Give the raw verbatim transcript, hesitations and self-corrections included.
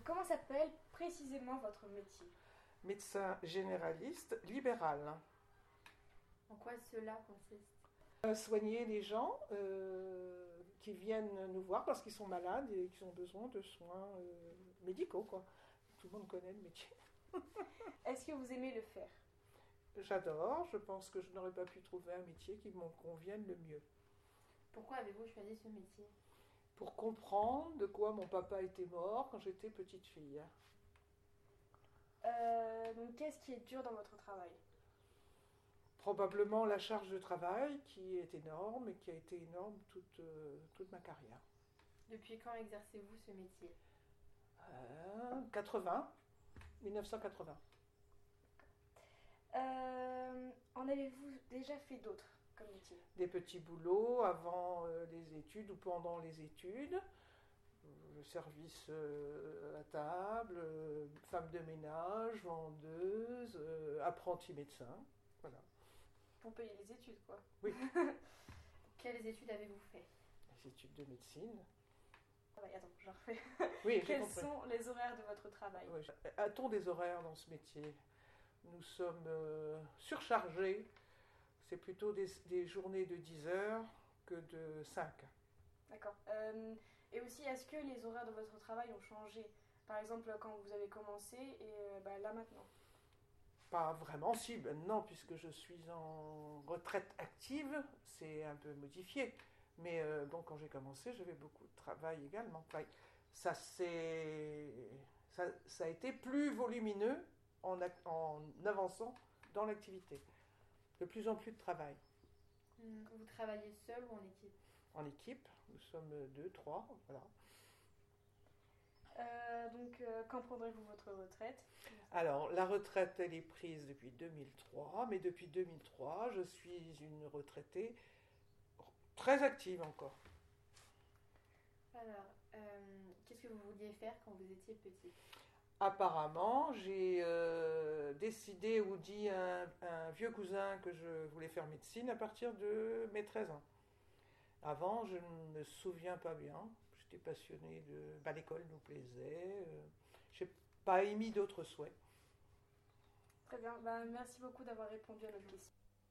comment s'appelle précisément votre métier? Médecin généraliste libéral. En quoi cela consiste? Euh, soigner les gens euh, qui viennent nous voir parce qu'ils sont malades et qui ont besoin de soins euh, médicaux, quoi. Tout le monde connaît le métier. Est-ce que vous aimez le faire? J'adore, je pense que je n'aurais pas pu trouver un métier qui me convienne le mieux. Pourquoi avez-vous choisi ce métier? Pour comprendre de quoi mon papa était mort quand j'étais petite fille. Euh, donc, qu'est-ce qui est dur dans votre travail? Probablement la charge de travail qui est énorme et qui a été énorme toute, euh, toute ma carrière. Depuis quand exercez-vous ce métier? Euh, quatre-vingts, mille neuf cent quatre-vingts. Euh, en avez-vous déjà fait d'autres comme métier? Des petits boulots avant euh, les études ou pendant les études. Le service euh, à table, euh, femme de ménage, vendeuse, euh, apprenti médecin. Voilà. Pour payer les études, quoi. Oui. Quelles études avez-vous fait? Les études de médecine. Ah bah, attends, je refais. Oui, j'ai Quels compris. sont les horaires de votre travail? Oui. A-t-on des horaires dans ce métier? Nous sommes euh, surchargés. C'est plutôt des, des journées de dix heures que de cinq. D'accord. Euh, et aussi, est-ce que les horaires de votre travail ont changé? Par exemple, quand vous avez commencé et euh, bah, là maintenant? Pas vraiment, si, ben non, puisque je suis en retraite active, c'est un peu modifié. Mais euh, bon, quand j'ai commencé, j'avais beaucoup de travail également. Enfin, ça, c'est, ça, ça a été plus volumineux en, en avançant dans l'activité. De plus en plus de travail. Vous travaillez seul ou en équipe? En équipe, nous sommes deux, trois, voilà. Euh, donc, euh, quand prendrez-vous votre retraite? Alors, la retraite, elle est prise depuis deux mille trois, mais depuis deux mille trois, je suis une retraitée très active encore. Alors, euh, qu'est-ce que vous vouliez faire quand vous étiez petit? Apparemment, j'ai euh, décidé ou dit à un, un vieux cousin que je voulais faire médecine à partir de mes treize ans. Avant, je ne me souviens pas bien. J'étais passionnée de... Bah, l'école nous plaisait. Euh, je n'ai pas émis d'autres souhaits. Très bien, bah, merci beaucoup d'avoir répondu à notre question.